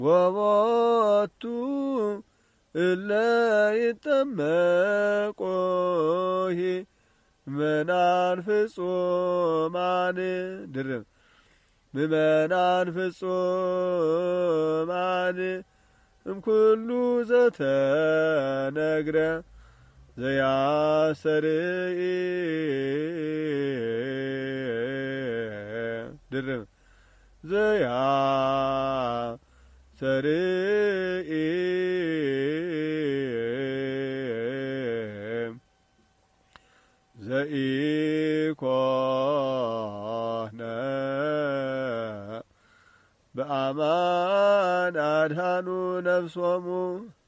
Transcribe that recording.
ወቦቱ እለ ይጠመቆሂ ምእመናን ፍጹማን ድርብ ምእመናን ፍጹማን እምኩሉ ዘተነግረ ዘያስተርኢ ድርብ ዘያስተርኢ ዘኢኮነ በአማን አድኃኑ ነፍሶሙ